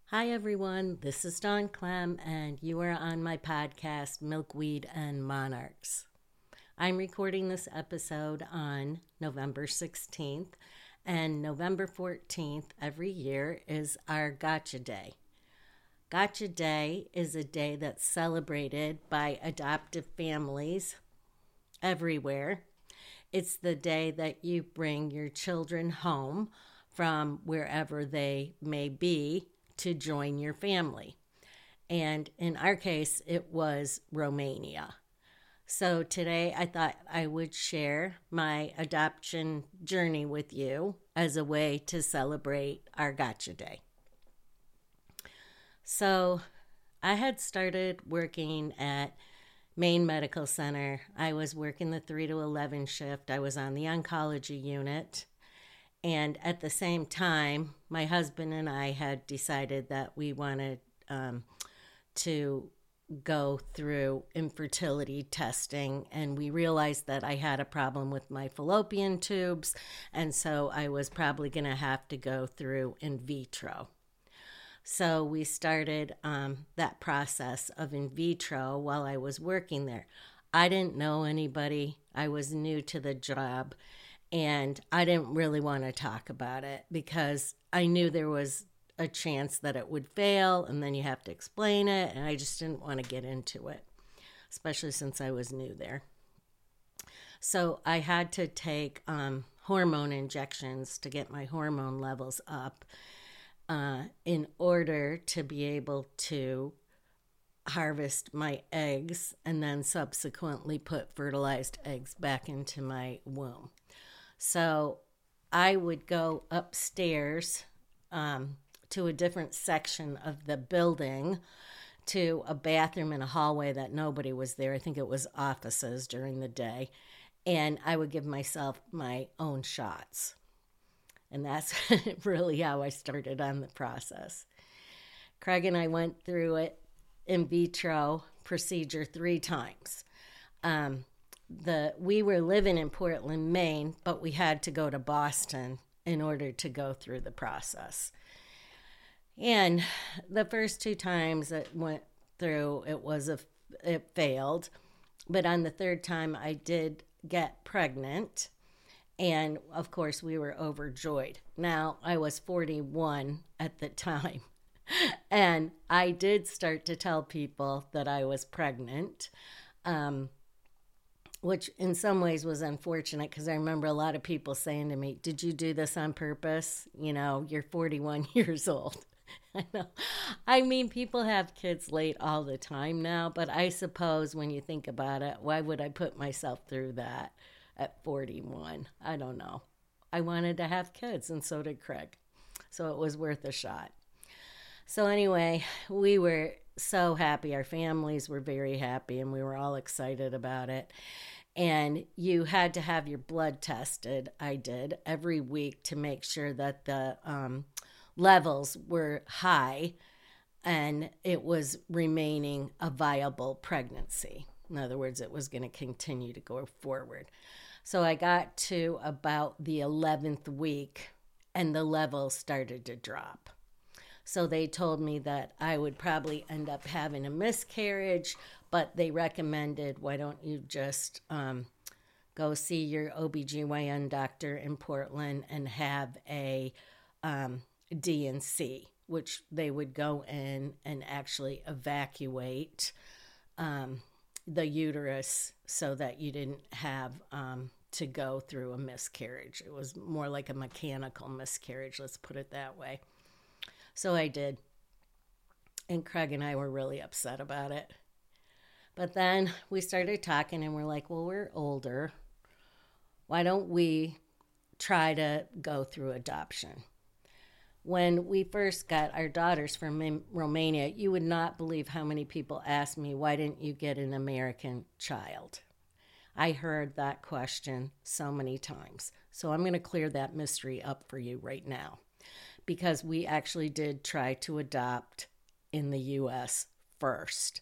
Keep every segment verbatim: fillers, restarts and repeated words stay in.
Hi, everyone. This is Dawn Clem, and you are on my podcast, Milkweed and Monarchs. I'm recording this episode on November sixteenth, and November fourteenth every year is our Gotcha Day. Gotcha Day is a day that's celebrated by adoptive families everywhere. It's the day that you bring your children home from wherever they may be to join your family. And in our case, it was Romania. So today I thought I would share my adoption journey with you as a way to celebrate our Gotcha Day. So I had started working at Maine Medical Center. I was working the three to eleven shift. I was on the oncology unit. And at the same time, my husband and I had decided that we wanted um, to go through infertility testing. And we realized that I had a problem with my fallopian tubes. And so I was probably going to have to go through in vitro. So we started um, that process of in vitro while I was working there. I didn't know anybody. I was new to the job. And I didn't really want to talk about it because I knew there was a chance that it would fail and then you have to explain it. And I just didn't want to get into it, especially since I was new there. So I had to take um, hormone injections to get my hormone levels up uh, in order to be able to harvest my eggs and then subsequently put fertilized eggs back into my womb. So I would go upstairs um, to a different section of the building to a bathroom and a hallway that nobody was there. I think it was offices during the day. And I would give myself my own shots. And that's really how I started on the process. Craig and I went through it in vitro procedure three times. Um, The we were living in Portland, Maine, but we had to go to Boston in order to go through the process. And the first two times it went through, it was a it failed, but on the third time I did get pregnant, and of course we were overjoyed. Now I was forty-one at the time, and I did start to tell people that I was pregnant. Um, which in some ways was unfortunate because I remember a lot of people saying to me, did you do this on purpose? You know, you're forty-one years old. I know. I mean, people have kids late all the time now, but I suppose when you think about it, why would I put myself through that at forty-one? I don't know. I wanted to have kids, and so did Craig. So it was worth a shot. So anyway, we were so happy. Our families were very happy, and we were all excited about it. And you had to have your blood tested. I did every week to make sure that the um, levels were high and it was remaining a viable pregnancy. In other words, it was going to continue to go forward. So I got to about the eleventh week and the levels started to drop. So they told me that I would probably end up having a miscarriage, but they recommended, why don't you just um, go see your O B G Y N doctor in Portland and have a um, D and C, which they would go in and actually evacuate um, the uterus so that you didn't have um, to go through a miscarriage. It was more like a mechanical miscarriage, let's put it that way. So I did. And Craig and I were really upset about it. But then we started talking and we're like, well, we're older. Why don't we try to go through adoption? When we first got our daughters from Romania, you would not believe how many people asked me, why didn't you get an American child? I heard that question so many times. So I'm going to clear that mystery up for you right now, because we actually did try to adopt in the U S first.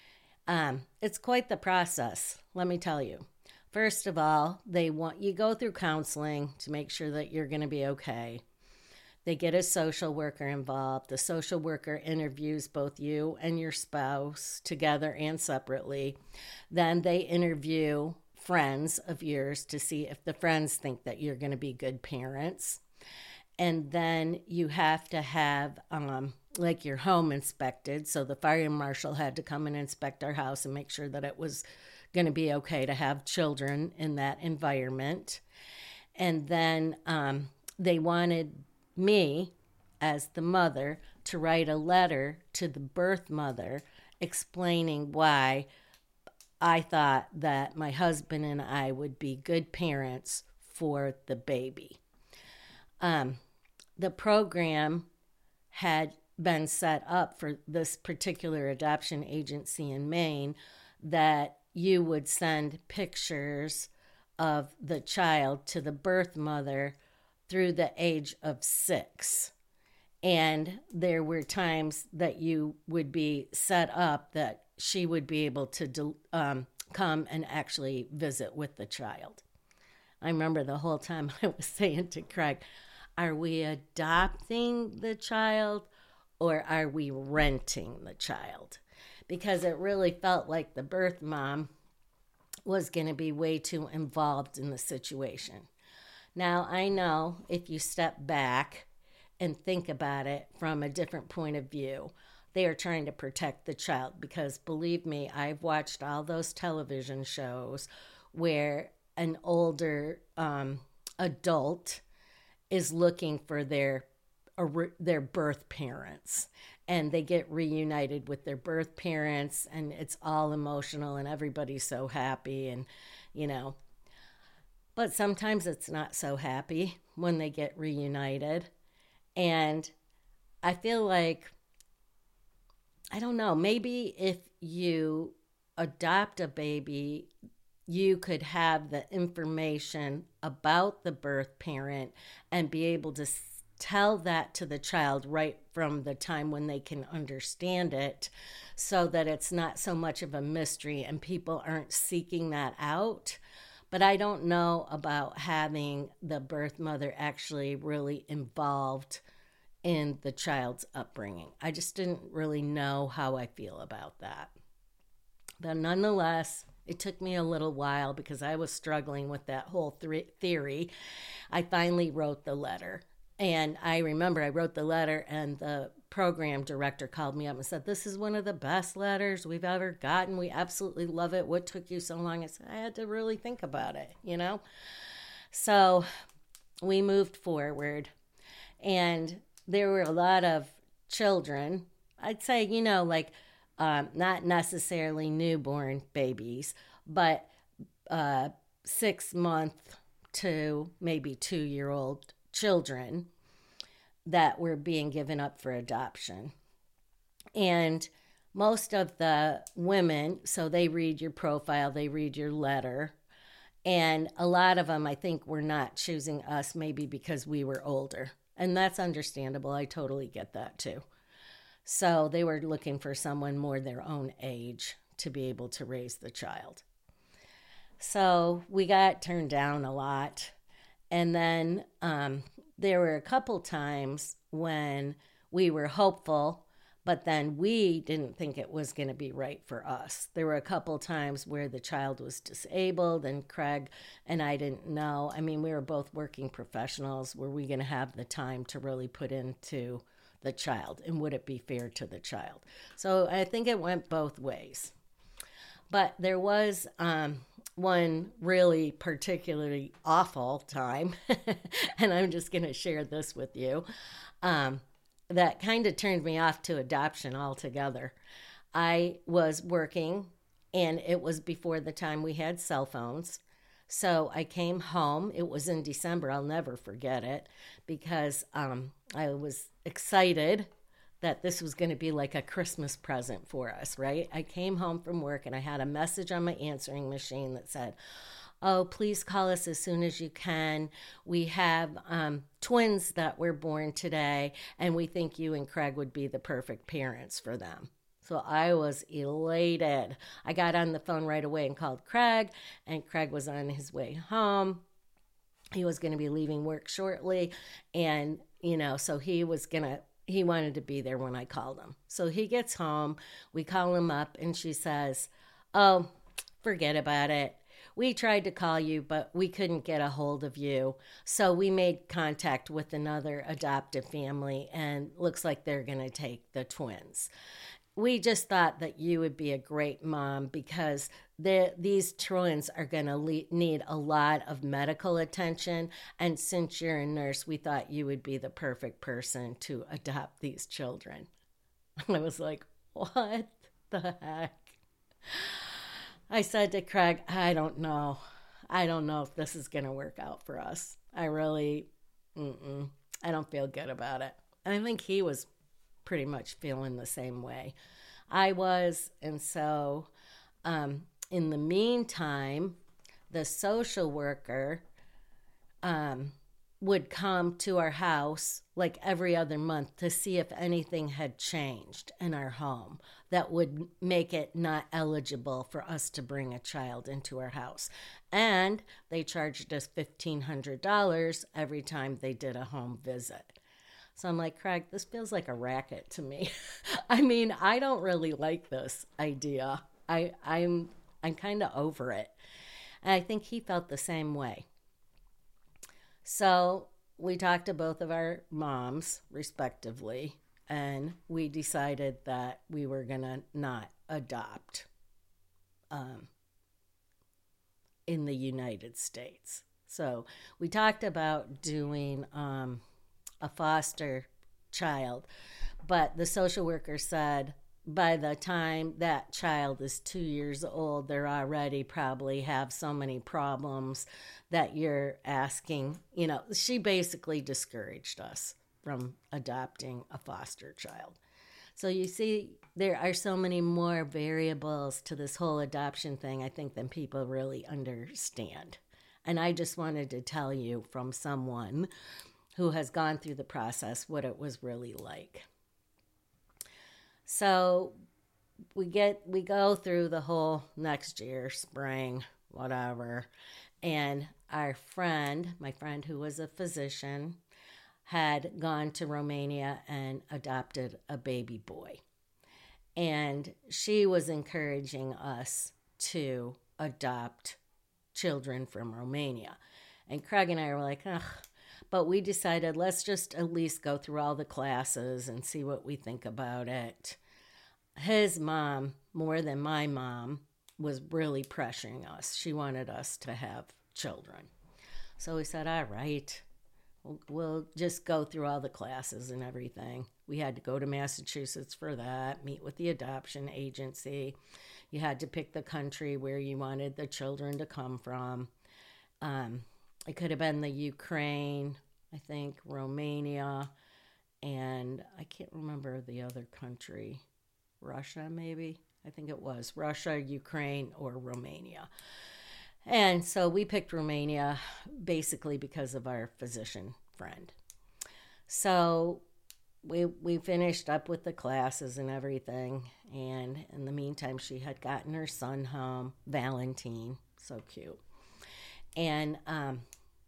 Um, it's quite the process, let me tell you. First of all, they want you go through counseling to make sure that you're going to be okay. They get a social worker involved. The social worker interviews both you and your spouse together and separately. Then they interview friends of yours to see if the friends think that you're going to be good parents. And then you have to have um, like your home inspected. So the fire marshal had to come and inspect our house and make sure that it was going to be okay to have children in that environment. And then um, they wanted me, as the mother, to write a letter to the birth mother explaining why I thought that my husband and I would be good parents for the baby. Um, the program had been set up for this particular adoption agency in Maine that you would send pictures of the child to the birth mother through the age of six. And there were times that you would be set up that she would be able to um, come and actually visit with the child. I remember the whole time I was saying to Craig, are we adopting the child or are we renting the child? Because it really felt like the birth mom was going to be way too involved in the situation. Now, I know if you step back and think about it from a different point of view, they are trying to protect the child, because believe me, I've watched all those television shows where an older um, adult is looking for their their birth parents, and they get reunited with their birth parents, and it's all emotional and everybody's so happy, and you know, but sometimes it's not so happy when they get reunited. And I feel like, I don't know, maybe if you adopt a baby, you could have the information about the birth parent and be able to tell that to the child right from the time when they can understand it, so that it's not so much of a mystery and people aren't seeking that out. But I don't know about having the birth mother actually really involved in the child's upbringing. I just didn't really know how I feel about that. But nonetheless, it took me a little while because I was struggling with that whole th- theory. I finally wrote the letter. And I remember I wrote the letter, and the program director called me up and said, this is one of the best letters we've ever gotten. We absolutely love it. What took you so long? I said, I had to really think about it, you know? So we moved forward, and there were a lot of children, I'd say, you know, like um, not necessarily newborn babies, but uh, six month to maybe two-year-old children that were being given up for adoption. And most of the women, so they read your profile, they read your letter, and a lot of them, I think, were not choosing us maybe because we were older. And that's understandable. I totally get that too. So they were looking for someone more their own age to be able to raise the child. So we got turned down a lot. And then um, there were a couple times when we were hopeful, but then we didn't think it was going to be right for us. There were a couple times where the child was disabled, and Craig and I didn't know. I mean, we were both working professionals. Were we going to have the time to really put into the child, and would it be fair to the child? So I think it went both ways. But there was um, one really particularly awful time, and I'm just going to share this with you, um, that kind of turned me off to adoption altogether. I was working, and it was before the time we had cell phones. So I came home. It was in December. I'll never forget it, because um, I was excited that this was going to be like a Christmas present for us, right? I came home from work, and I had a message on my answering machine that said, oh, please call us as soon as you can. We have um, twins that were born today, and we think you and Craig would be the perfect parents for them. So I was elated. I got on the phone right away and called Craig, and Craig was on his way home. He was going to be leaving work shortly, and you know, so he was going to, he wanted to be there when I called him. So he gets home, we call him up, and she says, oh, forget about it. We tried to call you, but we couldn't get a hold of you. So we made contact with another adoptive family, and looks like they're going to take the twins. We just thought that you would be a great mom because the, these twins are going to le- need a lot of medical attention. And since you're a nurse, we thought you would be the perfect person to adopt these children. I was like, what the heck? I said to Craig, I don't know. I don't know if this is going to work out for us. I really, mm-mm, I don't feel good about it. And I think he was pretty much feeling the same way I was. And so um, in the meantime, the social worker um, would come to our house like every other month to see if anything had changed in our home that would make it not eligible for us to bring a child into our house. And they charged us fifteen hundred dollars every time they did a home visit. So I'm like, Craig, this feels like a racket to me. I mean, I don't really like this idea. I, I'm I'm kind of over it. And I think he felt the same way. So we talked to both of our moms, respectively, and we decided that we were going to not adopt um, in the United States. So we talked about doing um, a foster child, but the social worker said by the time that child is two years old, they're already probably have so many problems that you're asking, you know, she basically discouraged us from adopting a foster child. So you see, there are so many more variables to this whole adoption thing, I think, than people really understand. And I just wanted to tell you from someone who has gone through the process what it was really like. So we get we go through the whole next year, spring, whatever, and our friend, my friend who was a physician, had gone to Romania and adopted a baby boy. And she was encouraging us to adopt children from Romania. And Craig and I were like, ugh. But we decided, let's just at least go through all the classes and see what we think about it. His mom, more than my mom, was really pressuring us. She wanted us to have children. So we said, all right, we'll, we'll just go through all the classes and everything. We had to go to Massachusetts for that, meet with the adoption agency. You had to pick the country where you wanted the children to come from. Um, it could have been the Ukraine, I think, Romania, and I can't remember the other country. Russia, maybe? I think it was Russia, Ukraine, or Romania. And so we picked Romania basically because of our physician friend. So we we finished up with the classes and everything. And in the meantime, she had gotten her son home, Valentine, so cute. And um,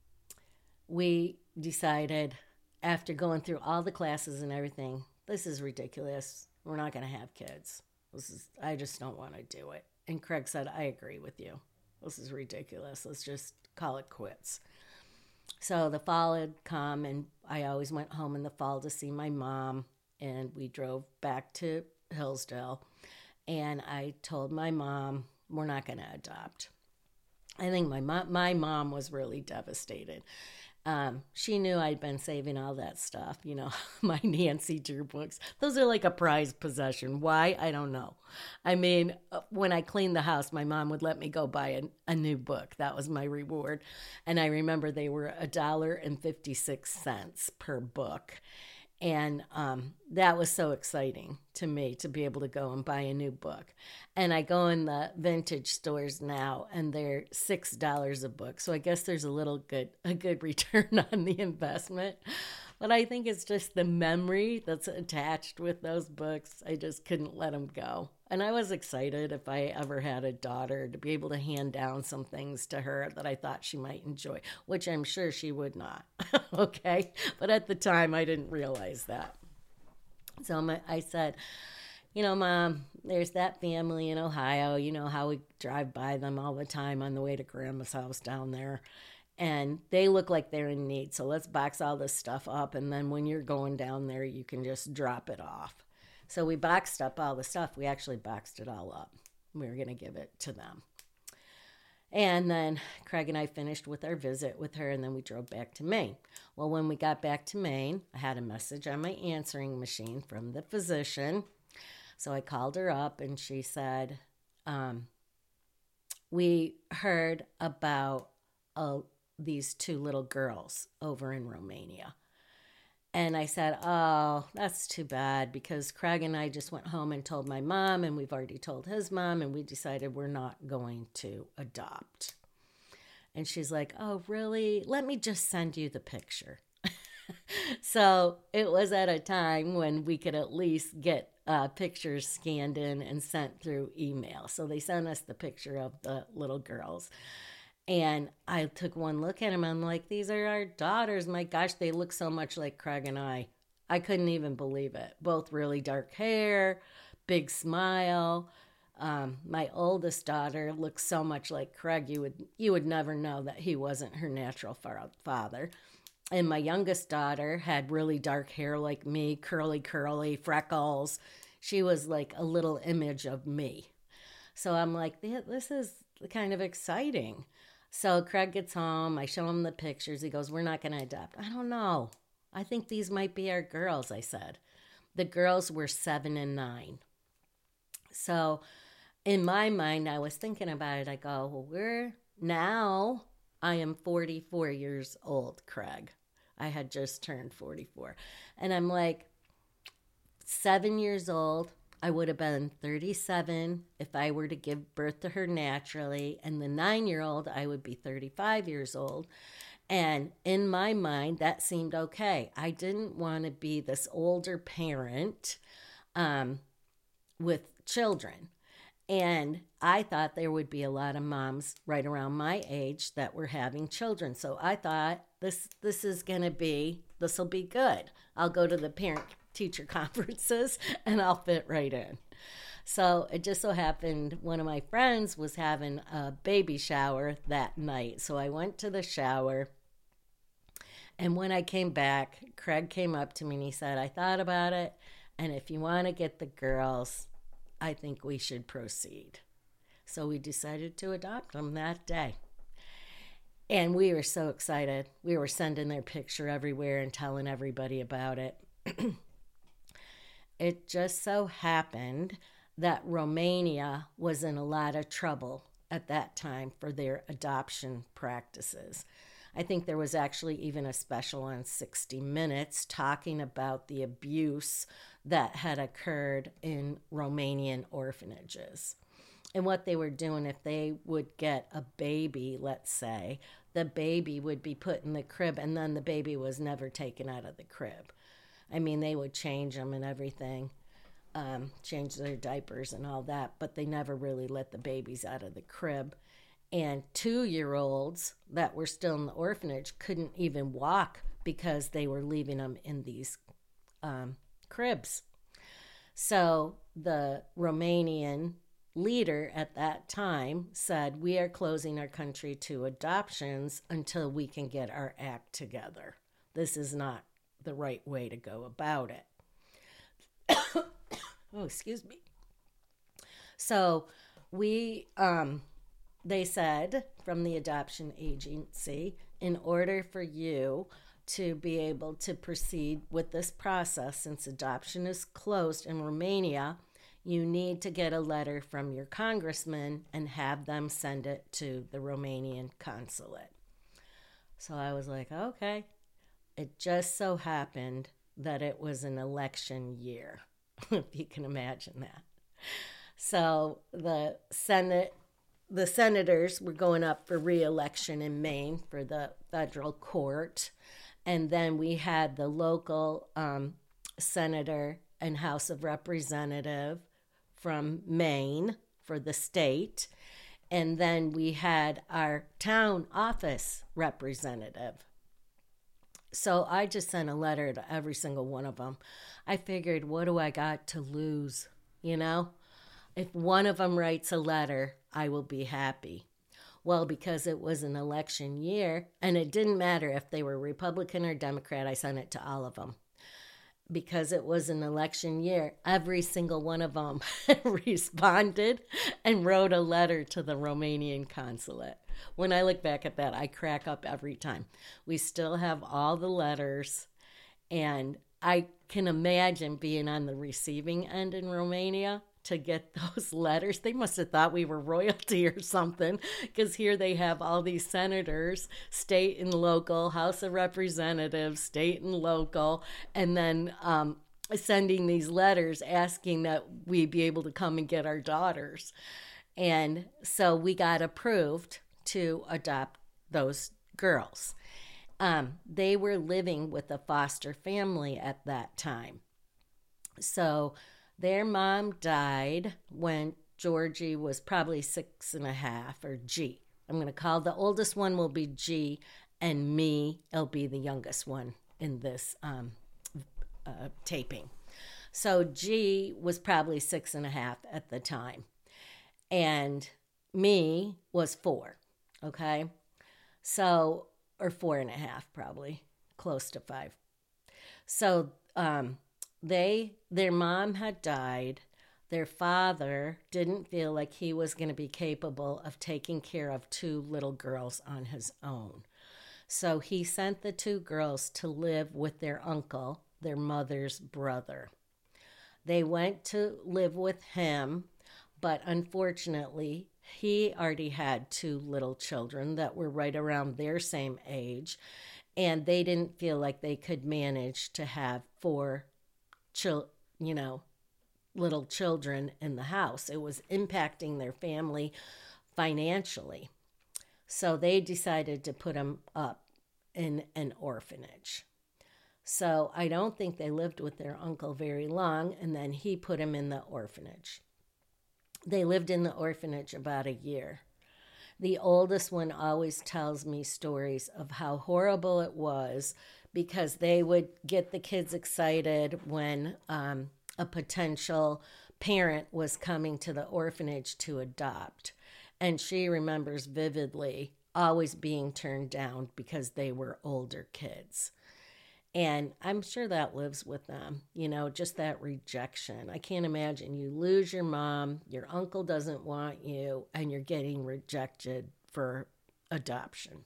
we decided, after going through all the classes and everything, this is ridiculous. We're not going to have kids. This is, I just don't want to do it. And Craig said, I agree with you. This is ridiculous. Let's just call it quits. So the fall had come, and I always went home in the fall to see my mom, and we drove back to Hillsdale. And I told my mom, we're not going to adopt. I think my mom, my mom was really devastated. Um, she knew I'd been saving all that stuff, you know, my Nancy Drew books. Those are like a prized possession. Why? I don't know. I mean, when I cleaned the house, my mom would let me go buy a, a new book. That was my reward. And I remember they were a dollar and fifty-six cents per book. And um, that was so exciting to me to be able to go and buy a new book. And I go in the vintage stores now, and they're six dollars a book. So I guess there's a little good, a good return on the investment. But I think it's just the memory that's attached with those books. I just couldn't let them go. And I was excited if I ever had a daughter to be able to hand down some things to her that I thought she might enjoy, which I'm sure she would not. Okay? But at the time, I didn't realize that. So my, I said, you know, Mom, there's that family in Ohio. You know how we drive by them all the time on the way to Grandma's house down there. And they look like they're in need. So let's box all this stuff up. And then when you're going down there, you can just drop it off. So we boxed up all the stuff. We actually boxed it all up. We were going to give it to them. And then Craig and I finished with our visit with her, and then we drove back to Maine. Well, when we got back to Maine, I had a message on my answering machine from the physician. So I called her up, and she said, um, we heard about uh, these two little girls over in Romania. And I said, oh, that's too bad, because Craig and I just went home and told my mom, and we've already told his mom, and we decided we're not going to adopt. And she's like, oh, really? Let me just send you the picture. So it was at a time when we could at least get uh, pictures scanned in and sent through email. So they sent us the picture of the little girls. And I took one look at them. I'm like, these are our daughters. My gosh, they look so much like Craig and I. I couldn't even believe it. Both really dark hair, big smile. Um, my oldest daughter looks so much like Craig, you would you would never know that he wasn't her natural father. And my youngest daughter had really dark hair like me, curly, curly, freckles. She was like a little image of me. So I'm like, this is kind of exciting. So Craig gets home. I show him the pictures. He goes, we're not going to adopt. I don't know. I think these might be our girls, I said. The girls were seven and nine. So in my mind, I was thinking about it. I go, well, we're now, I am forty-four years old, Craig. I had just turned forty-four. And I'm like, seven years old. I would have been thirty-seven if I were to give birth to her naturally. And the nine-year-old, I would be thirty-five years old. And in my mind, that seemed okay. I didn't want to be this older parent um, with children. And I thought there would be a lot of moms right around my age that were having children. So I thought, this this is going to be, this will be good. I'll go to the parent teacher conferences and I'll fit right in. So it just so happened one of my friends was having a baby shower that night. So I went to the shower, and when I came back, Craig came up to me and he said, I thought about it, and if you want to get the girls, I think we should proceed. So we decided to adopt them that day. And we were so excited. We were sending their picture everywhere and telling everybody about it. It just so happened that Romania was in a lot of trouble at that time for their adoption practices. I think there was actually even a special on sixty minutes talking about the abuse that had occurred in Romanian orphanages. And what they were doing, if they would get a baby, let's say, the baby would be put in the crib and then the baby was never taken out of the crib. I mean, they would change them and everything, um, change their diapers and all that, but they never really let the babies out of the crib. And two-year-olds that were still in the orphanage couldn't even walk because they were leaving them in these um, cribs. So the Romanian leader at that time said, we are closing our country to adoptions until we can get our act together. This is not the right way to go about it. Oh, excuse me. So we, um, they said from the adoption agency, in order for you to be able to proceed with this process, since adoption is closed in Romania, you need to get a letter from your congressman and have them send it to the Romanian consulate. So I was like, okay. It just so happened that it was an election year, if you can imagine that. So the Senate, the senators were going up for re-election in Maine for the federal court. And then we had the local um, senator and House of Representative from Maine for the state. And then we had our town office representative. So I just sent a letter to every single one of them. I figured, what do I got to lose? You know, if one of them writes a letter, I will be happy. Well, because it was an election year, and it didn't matter if they were Republican or Democrat, I sent it to all of them. Because it was an election year, every single one of them responded and wrote a letter to the Romanian consulate. When I look back at that, I crack up every time. We still have all the letters, and I can imagine being on the receiving end in Romania to get those letters. They must have thought we were royalty or something, because here they have all these senators, state and local, House of Representatives, state and local, and then um, sending these letters asking that we be able to come and get our daughters. And so we got approved to adopt those girls. Um, they were living with a foster family at that time. So their mom died when Georgie was probably six and a half, or G. I'm going to call the oldest one will be G, and me, it'll be the youngest one in this um, uh, taping. So G was probably six and a half at the time, and me was four, okay? So, or four and a half probably, close to five. So, um, They, their mom had died. Their father didn't feel like he was going to be capable of taking care of two little girls on his own. So he sent the two girls to live with their uncle, their mother's brother. They went to live with him, but unfortunately, he already had two little children that were right around their same age, and they didn't feel like they could manage to have four Chil- you know, little children in the house. It was impacting their family financially. So they decided to put them up in an orphanage. So I don't think they lived with their uncle very long, and then he put them in the orphanage. They lived in the orphanage about a year. The oldest one always tells me stories of how horrible it was, because they would get the kids excited when um, a potential parent was coming to the orphanage to adopt. And she remembers vividly always being turned down because they were older kids. And I'm sure that lives with them, you know, just that rejection. I can't imagine you lose your mom, your uncle doesn't want you, and you're getting rejected for adoption.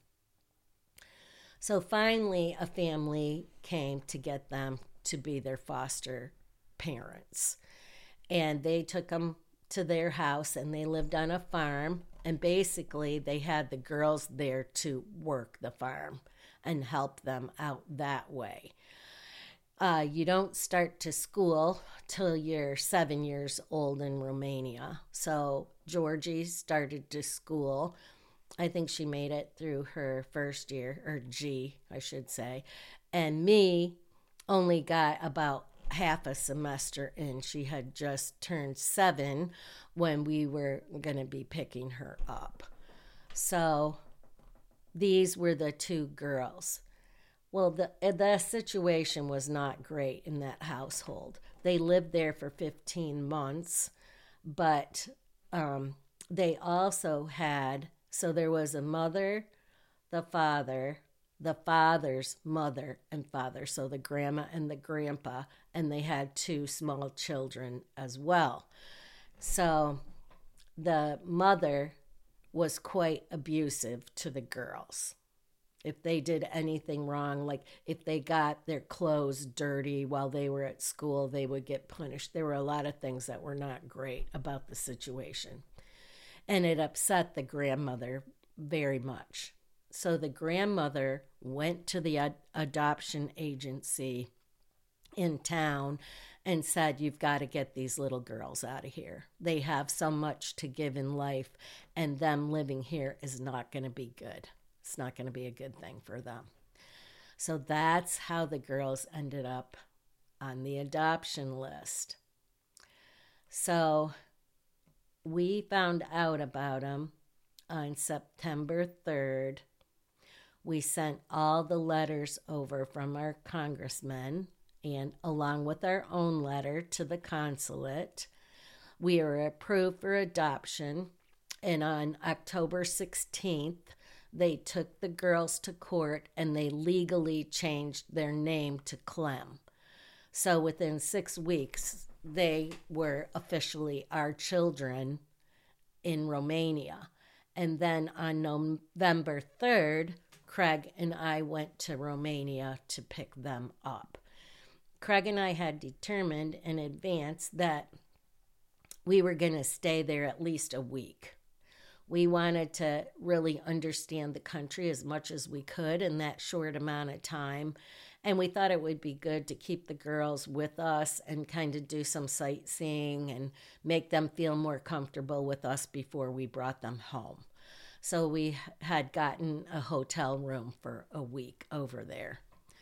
So finally, a family came to get them to be their foster parents. And they took them to their house, and they lived on a farm. And basically, they had the girls there to work the farm and help them out that way. Uh, you don't start to school till you're seven years old in Romania. So Georgie started to school. I think she made it through her first year, or G, I should say. And me only got about half a semester in. She had just turned seven when we were going to be picking her up. So these were the two girls. Well, the the situation was not great in that household. They lived there for fifteen months, but um, they also had, so there was a mother, the father, the father's mother and father, so the grandma and the grandpa, and they had two small children as well. So the mother was quite abusive to the girls. If they did anything wrong, like if they got their clothes dirty while they were at school, they would get punished. There were a lot of things that were not great about the situation. And it upset the grandmother very much. So the grandmother went to the ad- adoption agency in town and said, you've got to get these little girls out of here. They have so much to give in life, and them living here is not going to be good. It's not going to be a good thing for them. So that's how the girls ended up on the adoption list. So we found out about them on September third. We sent all the letters over from our congressmen, and along with our own letter to the consulate. We were approved for adoption, and on October sixteenth, they took the girls to court and they legally changed their name to Clem. So within six weeks, they were officially our children in Romania. And then on November third, Craig and I went to Romania to pick them up. Craig and I had determined in advance that we were going to stay there at least a week. We wanted to really understand the country as much as we could in that short amount of time. And we thought it would be good to keep the girls with us and kind of do some sightseeing and make them feel more comfortable with us before we brought them home. So we had gotten a hotel room for a week over there.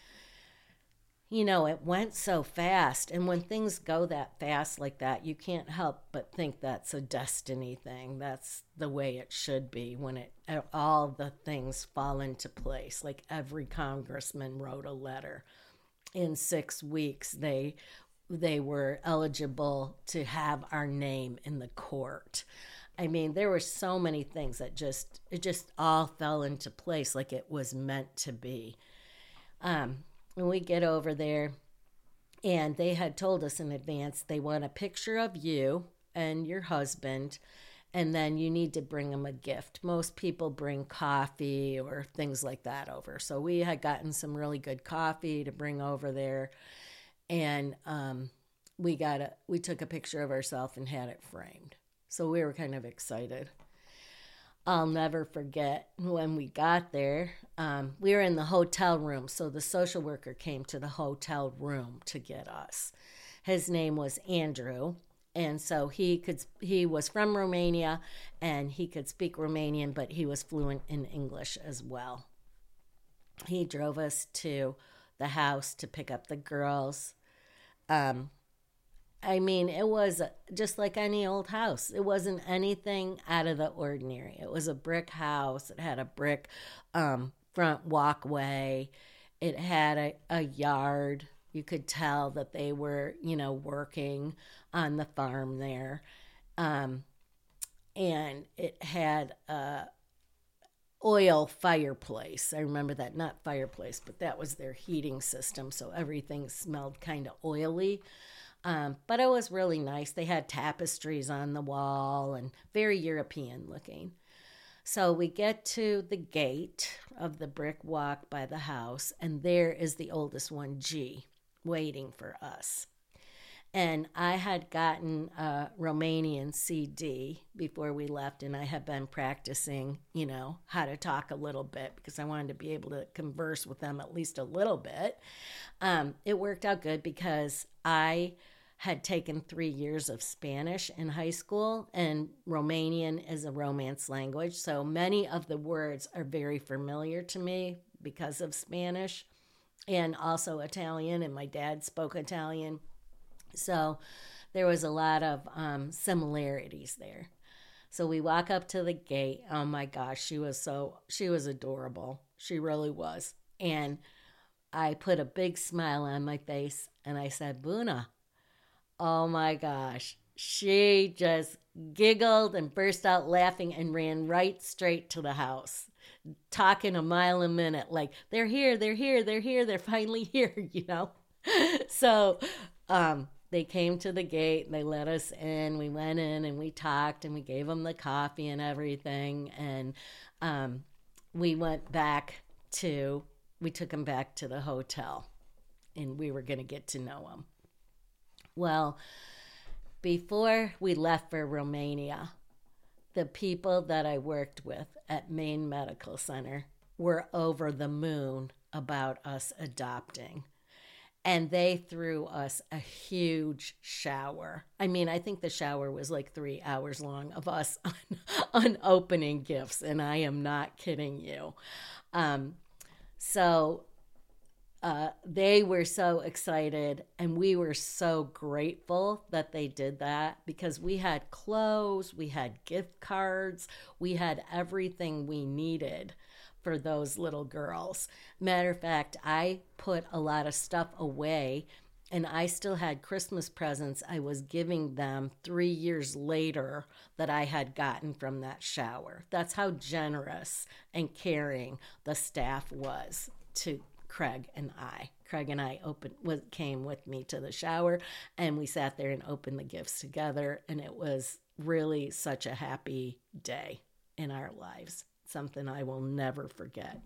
You know, it went so fast. And when things go that fast like that, you can't help but think that's a destiny thing. That's the way it should be when it all the things fall into place. Like every congressman wrote a letter. In six weeks, they they were eligible to have our name in the court. I mean, there were so many things that just, it just all fell into place like it was meant to be. Um, when we get over there, and they had told us in advance, they want a picture of you and your husband, and then you need to bring them a gift. Most people bring coffee or things like that over. So we had gotten some really good coffee to bring over there, and um, we got a, we took a picture of ourselves and had it framed. So we were kind of excited. I'll never forget when we got there, um, we were in the hotel room. So the social worker came to the hotel room to get us. His name was Andrew. And so he could, he was from Romania and he could speak Romanian, but he was fluent in English as well. He drove us to the house to pick up the girls. Um, I mean, it was just like any old house. It wasn't anything out of the ordinary. It was a brick house. It had a brick um, front walkway. It had a, a yard. You could tell that they were, you know, working on the farm there. Um, and it had a oil fireplace. I remember that, not fireplace, but that was their heating system. So everything smelled kind of oily. Um, but it was really nice. They had tapestries on the wall and very European looking. So we get to the gate of the brick walk by the house, and there is the oldest one, G, waiting for us. And I had gotten a Romanian C D before we left, and I had been practicing, you know, how to talk a little bit because I wanted to be able to converse with them at least a little bit. Um, it worked out good because I had taken three years of Spanish in high school, and Romanian is a Romance language. So many of the words are very familiar to me because of Spanish and also Italian, and my dad spoke Italian. So there was a lot of um, similarities there. So we walk up to the gate. Oh my gosh, she was so, she was adorable. She really was. And I put a big smile on my face and I said, Buna. Oh my gosh. She just giggled and burst out laughing and ran right straight to the house, talking a mile a minute, like, they're here, they're here, they're here, they're finally here, you know? So um, they came to the gate, and they let us in. We went in and we talked and we gave them the coffee and everything. And um, we went back to, we took them back to the hotel, and we were going to get to know them. Well, before we left for Romania, the people that I worked with at Maine Medical Center were over the moon about us adopting. And they threw us a huge shower. I mean, I think the shower was like three hours long of us on, on opening gifts, and I am not kidding you. Um, so uh, they were so excited, and we were so grateful that they did that because we had clothes, we had gift cards, we had everything we needed for those little girls. Matter of fact, I put a lot of stuff away, and I still had Christmas presents I was giving them three years later that I had gotten from that shower. That's how generous and caring the staff was to Craig and I. Craig and I opened was, came with me to the shower, and we sat there and opened the gifts together, and it was really such a happy day in our lives. Something I will never forget.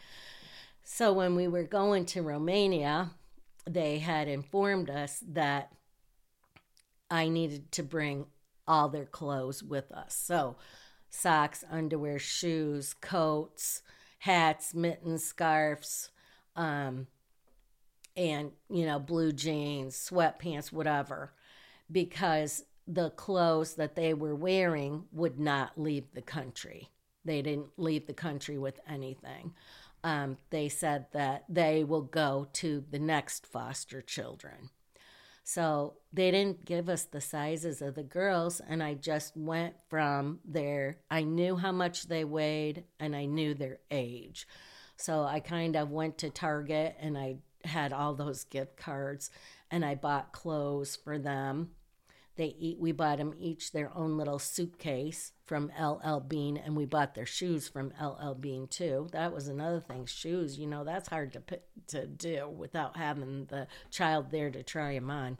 So when we were going to Romania, they had informed us that I needed to bring all their clothes with us. So socks, underwear, shoes, coats, hats, mittens, scarves, um, and, you know, blue jeans, sweatpants, whatever, because the clothes that they were wearing would not leave the country. They didn't leave the country with anything. Um, they said that they will go to the next foster children. So they didn't give us the sizes of the girls, and I just went from their, I knew how much they weighed, and I knew their age. So I kind of went to Target, and I had all those gift cards, and I bought clothes for them. They eat, we bought them each their own little suitcase from L L Bean, and we bought their shoes from L L Bean too. That was another thing. Shoes, you know, that's hard to to do without having the child there to try them on.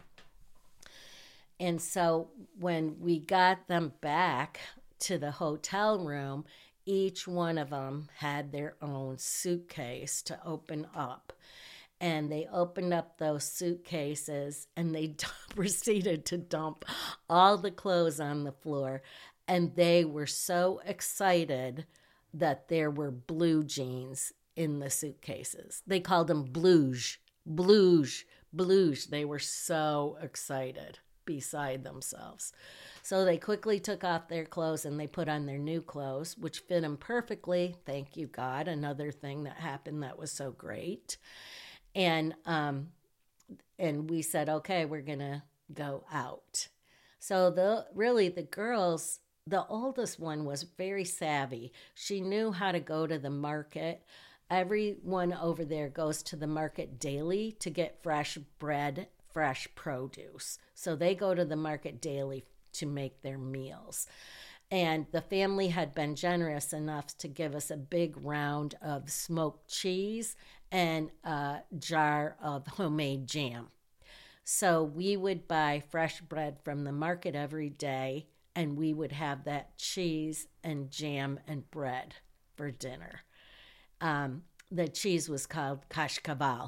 And so when we got them back to the hotel room, each one of them had their own suitcase to open up. And they opened up those suitcases, and they d- proceeded to dump all the clothes on the floor. And they were so excited that there were blue jeans in the suitcases. They called them blues, blues, blues. They were so excited, beside themselves. So they quickly took off their clothes and they put on their new clothes, which fit them perfectly. Thank you, God. Another thing that happened that was so great. And um, and we said, okay, we're going to go out. So the really the girls, the oldest one was very savvy. She knew how to go to the market. Everyone over there goes to the market daily to get fresh bread, fresh produce. So they go to the market daily to make their meals. And the family had been generous enough to give us a big round of smoked cheese and a jar of homemade jam. So we would buy fresh bread from the market every day, and we would have that cheese and jam and bread for dinner. Um, the cheese was called kashkaval.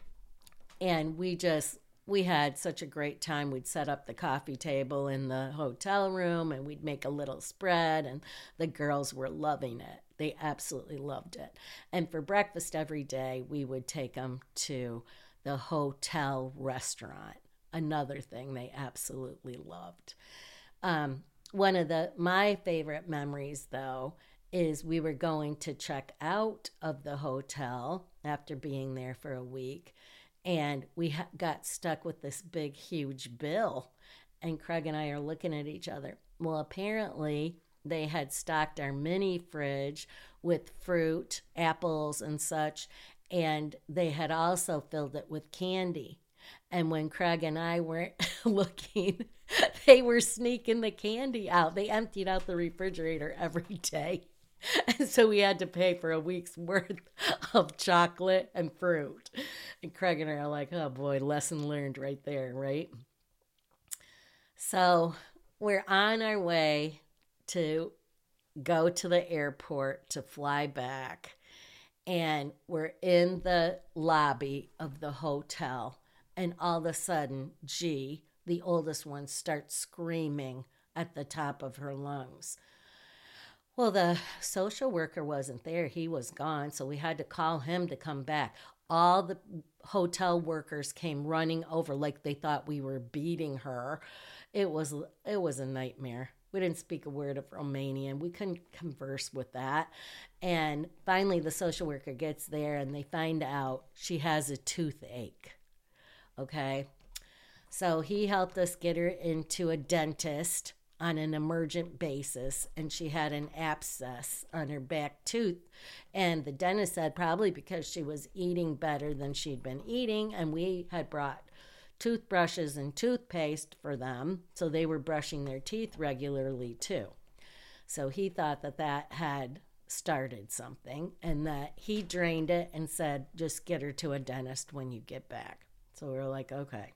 And we just, we had such a great time. We'd set up the coffee table in the hotel room, and we'd make a little spread, and the girls were loving it. They absolutely loved it. And for breakfast every day, we would take them to the hotel restaurant. Another thing they absolutely loved. Um, one of the my favorite memories, though, is we were going to check out of the hotel after being there for a week, and we ha- got stuck with this big, huge bill. And Craig and I are looking at each other. Well, apparently they had stocked our mini fridge with fruit, apples, and such, and they had also filled it with candy. And when Craig and I weren't looking, they were sneaking the candy out. They emptied out the refrigerator every day. And so we had to pay for a week's worth of chocolate and fruit. And Craig and I are like, oh boy, lesson learned right there, right? So we're on our way to go to the airport to fly back. And we're in the lobby of the hotel. And all of a sudden, G, the oldest one, starts screaming at the top of her lungs. Well, the social worker wasn't there. He was gone, so we had to call him to come back. All the hotel workers came running over like they thought we were beating her. It was it was a nightmare. We didn't speak a word of Romanian. We couldn't converse with that. And finally, the social worker gets there and they find out she has a toothache. Okay. So he helped us get her into a dentist on an emergent basis, and she had an abscess on her back tooth. And the dentist said probably because she was eating better than she'd been eating, and we had brought toothbrushes and toothpaste for them, so they were brushing their teeth regularly too. So he thought that that had started something, and that he drained it and said, just get her to a dentist when you get back. So we were like, okay.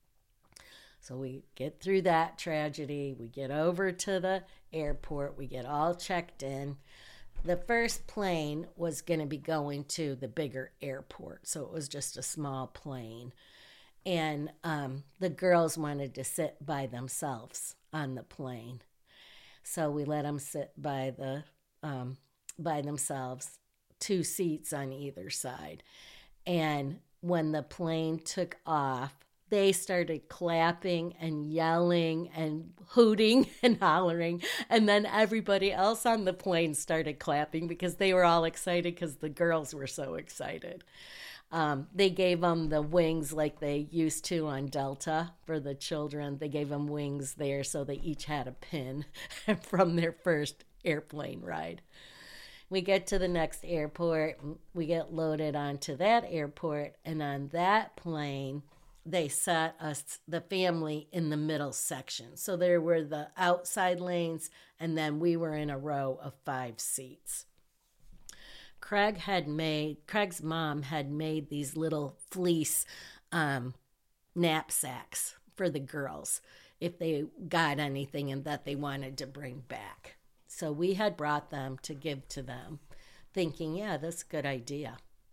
So we get through that tragedy. We get over to the airport. We get all checked in. The first plane was going to be going to the bigger airport, so it was just a small plane. And um, the girls wanted to sit by themselves on the plane. So we let them sit by the um, by themselves, two seats on either side. And when the plane took off, they started clapping and yelling and hooting and hollering. And then everybody else on the plane started clapping because they were all excited because the girls were so excited. Um, they gave them the wings like they used to on Delta for the children. They gave them wings there, so they each had a pin from their first airplane ride. We get to the next airport. We get loaded onto that airport, and on that plane, they sat us, the family, in the middle section. So there were the outside lanes, and then we were in a row of five seats. Craig had made, Craig's mom had made these little fleece um, knapsacks for the girls if they got anything and that they wanted to bring back. So we had brought them to give to them, thinking, yeah, that's a good idea.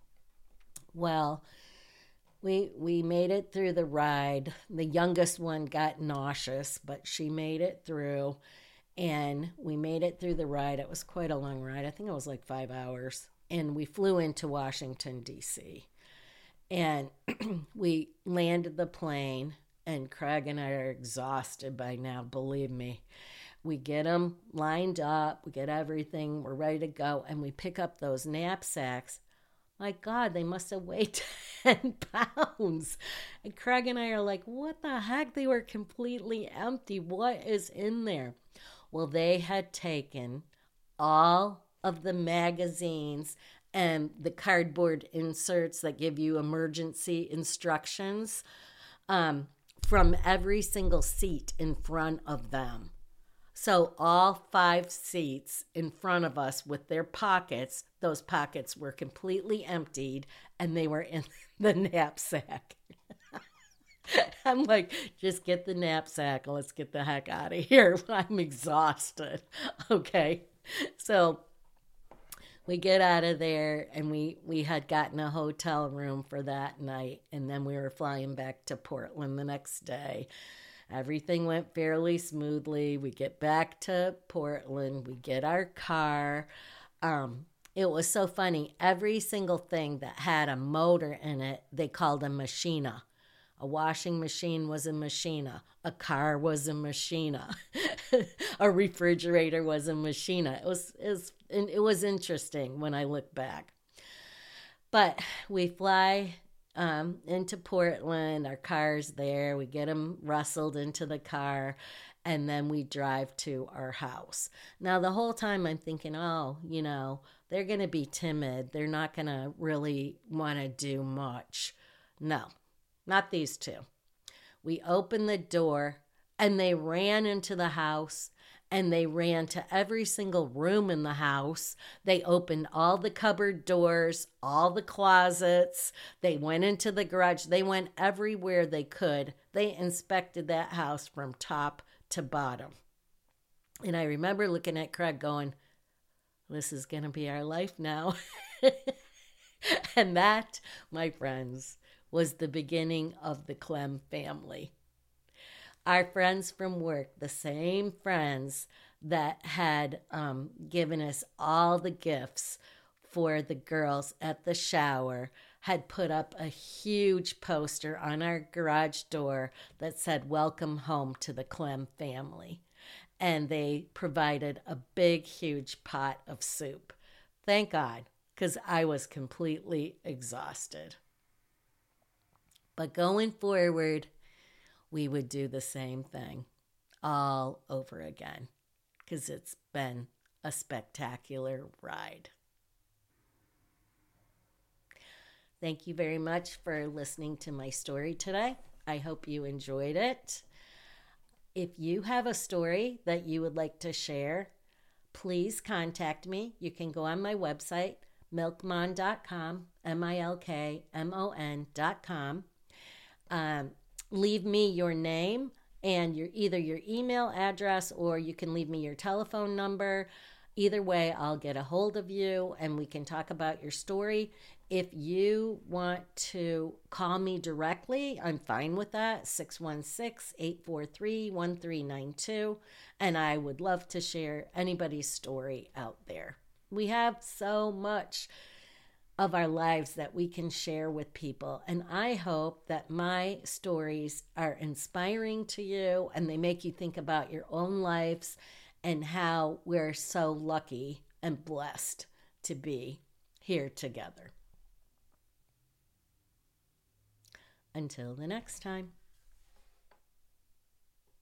Well, we we made it through the ride. The youngest one got nauseous, but she made it through, and we made it through the ride. It was quite a long ride. I think it was like five hours. And we flew into Washington, D C And we landed the plane, and Craig and I are exhausted by now, believe me. We get them lined up, we get everything, we're ready to go, and we pick up those knapsacks. My God, they must have weighed ten pounds. And Craig and I are like, what the heck? They were completely empty. What is in there? Well, they had taken all of the magazines and the cardboard inserts that give you emergency instructions um, from every single seat in front of them. So all five seats in front of us with their pockets, those pockets were completely emptied, and they were in the knapsack. I'm like, just get the knapsack and let's get the heck out of here. I'm exhausted. Okay. So we get out of there, and we, we had gotten a hotel room for that night, and then we were flying back to Portland the next day. Everything went fairly smoothly. We get back to Portland. We get our car. Um, it was so funny. Every single thing that had a motor in it, they called a machina. A washing machine was a machina. A car was a machina. A refrigerator was a machina. It was, it was it was interesting when I look back. But we fly um, into Portland. Our car's there. We get them rustled into the car, and then we drive to our house. Now, the whole time I'm thinking, oh, you know, they're going to be timid. They're not going to really want to do much. No. Not these two. We opened the door, and they ran into the house, and they ran to every single room in the house. They opened all the cupboard doors, all the closets. They went into the garage. They went everywhere they could. They inspected that house from top to bottom. And I remember looking at Craig going, this is going to be our life now. And that, my friends, was the beginning of the Clem family. Our friends from work, the same friends that had um, given us all the gifts for the girls at the shower, had put up a huge poster on our garage door that said, welcome home to the Clem family. and they provided a big, huge pot of soup. Thank God, because I was completely exhausted. But going forward, we would do the same thing all over again because it's been a spectacular ride. Thank you very much for listening to my story today. I hope you enjoyed it. If you have a story that you would like to share, please contact me. You can go on my website, milkmon dot com, M I L K M O N dot com. Um, leave me your name and your either your email address, or you can leave me your telephone number. Either way, I'll get a hold of you and we can talk about your story. If you want to call me directly, I'm fine with that, six one six, eight four three, one three nine two. And I would love to share anybody's story out there. We have so much of our lives that we can share with people. And I hope that my stories are inspiring to you and they make you think about your own lives and how we're so lucky and blessed to be here together. Until the next time.